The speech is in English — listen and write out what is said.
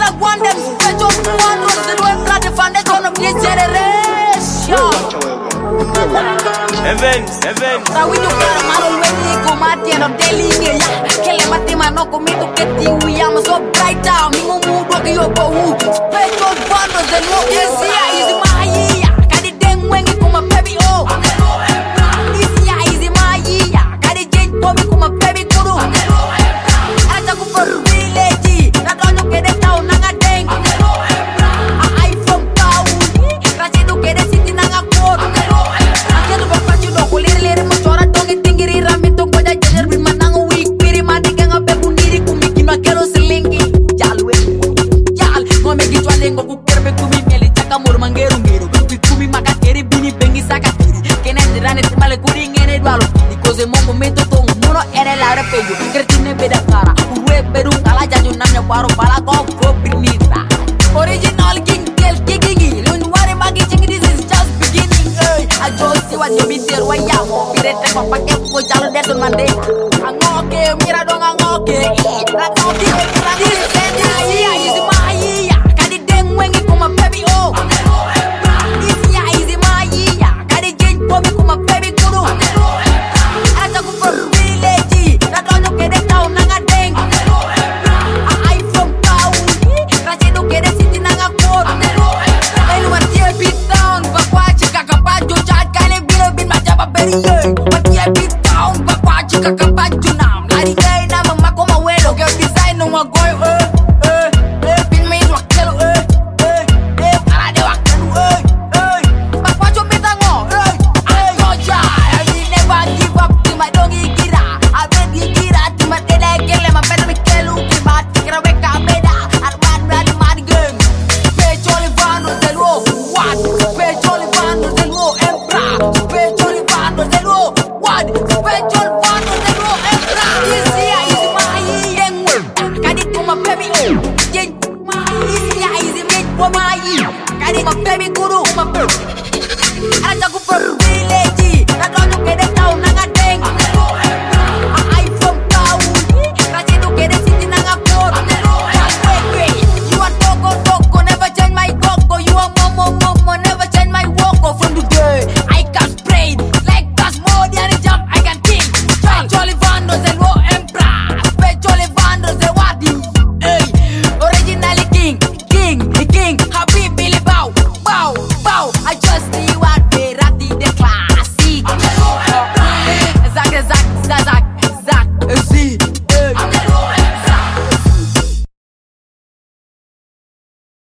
like one them special one rose the way blood the foundation of this generation. Events. Now we do get a man already go mati and daily ya. Kele mati mano komito keti we am so bright down. Mi mumu do ke yo go who. Special one rose the no easy my ya. Kadi deng wengi kuma baby oh. Easy easy my ya. Kadi change for me kuma baby guru. Aja ku for village. Na donyo ke de town nanga deng. I from town. Kasi do ke de city nanga court. Akelu papa chulo ko lere mo chora tongi tingiri ramito ko da jener bi manango wi piri madi kenga pe bundiri kumiki no kero silingi. Jalwe. Jal no me gitwa lengo ku kerbe kumi meli chaka mor mangeru ngeru. Kumi makakeri bini bengi sakatiri. Kene dirane timale kuri ngene dwalo. Because mo momento to muno ere la repeyo. Kretine beda kara. Uwe beru kala jaju namnya baro bala ko binita. Original king kel kigingi. Lun ware magi ching this is just beginning. I just see what you be there why ya mo. Pire te papa ke ko jalo deton mande. Angoke mira dong angoke. Rakoki this is my ya. Kadi deng wengi kuma baby oh. Baby guru, my baby. I just go for real.